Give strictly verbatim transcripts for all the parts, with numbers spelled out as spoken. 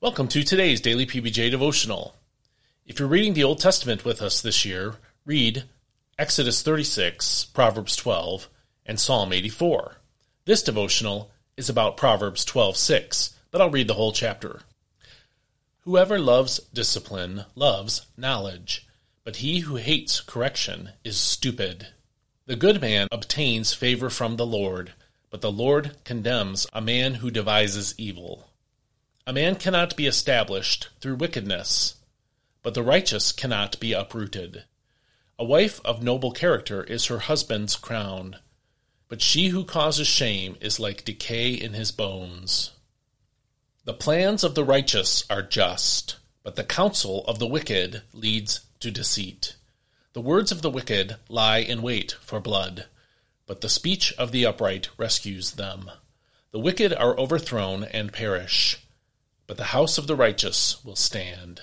Welcome to today's Daily P B J Devotional. If you're reading the Old Testament with us this year, read Exodus thirty-six, Proverbs twelve, and Psalm eighty-four. This devotional is about Proverbs twelve six, but I'll read the whole chapter. Whoever loves discipline loves knowledge, but he who hates correction is stupid. The good man obtains favor from the Lord, but the Lord condemns a man who devises evil. A man cannot be established through wickedness, but the righteous cannot be uprooted. A wife of noble character is her husband's crown, but she who causes shame is like decay in his bones. The plans of the righteous are just, but the counsel of the wicked leads to deceit. The words of the wicked lie in wait for blood, but the speech of the upright rescues them. The wicked are overthrown and perish, but the house of the righteous will stand.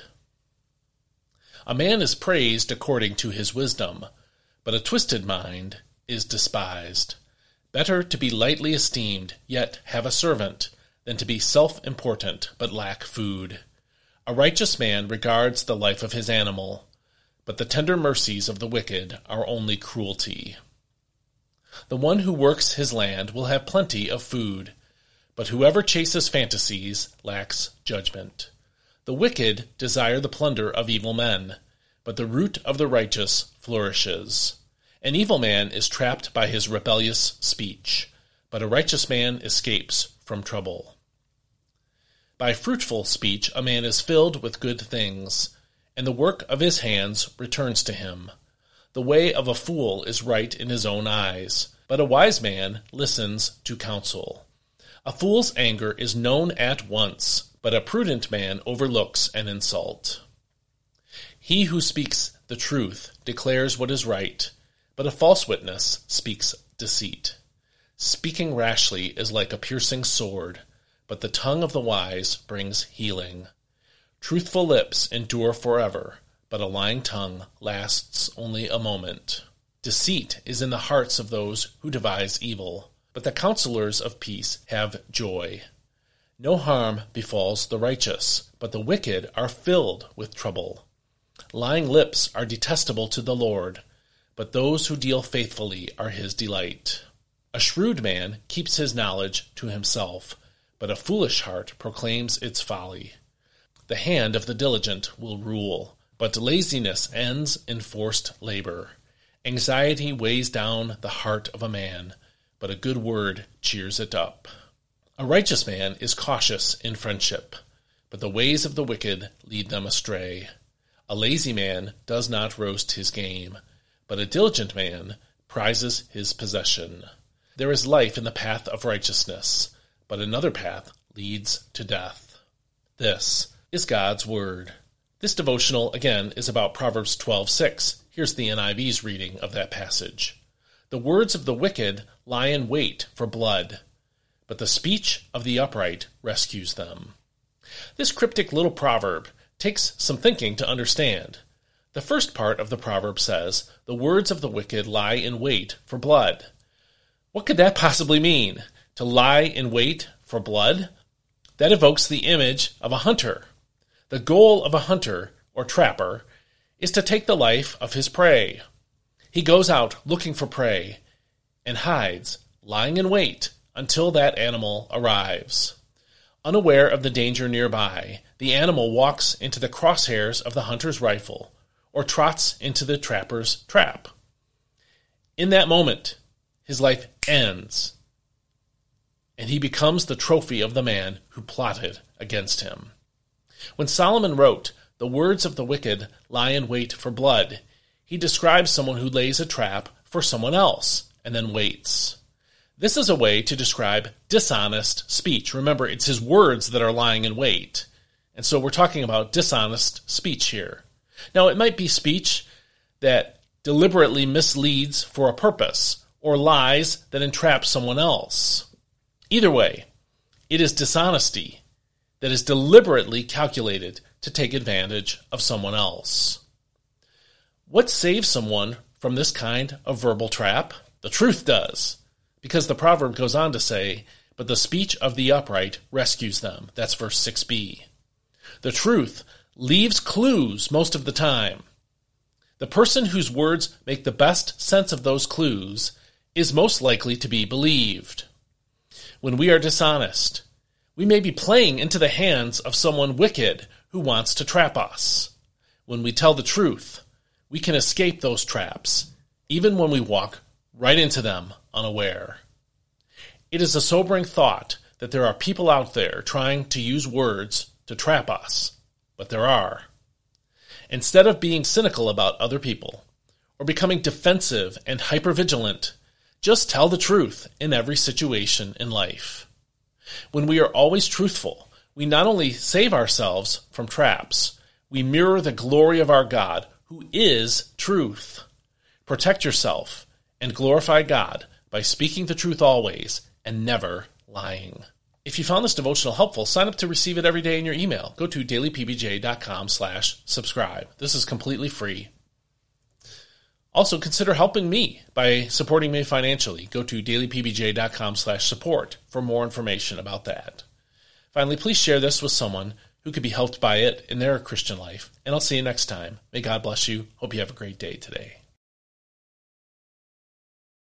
A man is praised according to his wisdom, but a twisted mind is despised. Better to be lightly esteemed, yet have a servant, than to be self-important, but lack food. A righteous man regards the life of his animal, but the tender mercies of the wicked are only cruelty. The one who works his land will have plenty of food, but whoever chases fantasies lacks judgment. The wicked desire the plunder of evil men, but the root of the righteous flourishes. An evil man is trapped by his rebellious speech, but a righteous man escapes from trouble. By fruitful speech a man is filled with good things, and the work of his hands returns to him. The way of a fool is right in his own eyes, but a wise man listens to counsel. A fool's anger is known at once, but a prudent man overlooks an insult. He who speaks the truth declares what is right, but a false witness speaks deceit. Speaking rashly is like a piercing sword, but the tongue of the wise brings healing. Truthful lips endure forever, but a lying tongue lasts only a moment. Deceit is in the hearts of those who devise evil, but the counselors of peace have joy. No harm befalls the righteous, but the wicked are filled with trouble. Lying lips are detestable to the Lord, but those who deal faithfully are his delight. A shrewd man keeps his knowledge to himself, but a foolish heart proclaims its folly. The hand of the diligent will rule, but laziness ends in forced labor. Anxiety weighs down the heart of a man, but a good word cheers it up. A righteous man is cautious in friendship, but the ways of the wicked lead them astray. A lazy man does not roast his game, but a diligent man prizes his possession. There is life in the path of righteousness, but another path leads to death. This is God's Word. This devotional, again, is about Proverbs twelve six. Here's the N I V's reading of that passage. The words of the wicked lie in wait for blood, but the speech of the upright rescues them. This cryptic little proverb takes some thinking to understand. The first part of the proverb says, the words of the wicked lie in wait for blood. What could that possibly mean? To lie in wait for blood? That evokes the image of a hunter. The goal of a hunter, or trapper, is to take the life of his prey. He goes out looking for prey and hides, lying in wait, until that animal arrives. Unaware of the danger nearby, the animal walks into the crosshairs of the hunter's rifle or trots into the trapper's trap. In that moment, his life ends, and he becomes the trophy of the man who plotted against him. When Solomon wrote, "The words of the wicked lie in wait for blood," he describes someone who lays a trap for someone else and then waits. This is a way to describe dishonest speech. Remember, it's his words that are lying in wait. And so we're talking about dishonest speech here. Now, it might be speech that deliberately misleads for a purpose, or lies that entrap someone else. Either way, it is dishonesty that is deliberately calculated to take advantage of someone else. What saves someone from this kind of verbal trap? The truth does, because the proverb goes on to say, but the speech of the upright rescues them. That's verse six b. The truth leaves clues most of the time. The person whose words make the best sense of those clues is most likely to be believed. When we are dishonest, we may be playing into the hands of someone wicked who wants to trap us. When we tell the truth, we can escape those traps, even when we walk right into them unaware. It is a sobering thought that there are people out there trying to use words to trap us, but there are. Instead of being cynical about other people or becoming defensive and hypervigilant, just tell the truth in every situation in life. When we are always truthful, we not only save ourselves from traps, we mirror the glory of our God, who is truth. Protect yourself and glorify God by speaking the truth always and never lying. If you found this devotional helpful, sign up to receive it every day in your email. Go to dailypbj.com slash subscribe. This is completely free. Also, consider helping me by supporting me financially. Go to dailypbj.com slash support for more information about that. Finally, please share this with someone who could be helped by it in their Christian life. And I'll see you next time. May God bless you. Hope you have a great day today.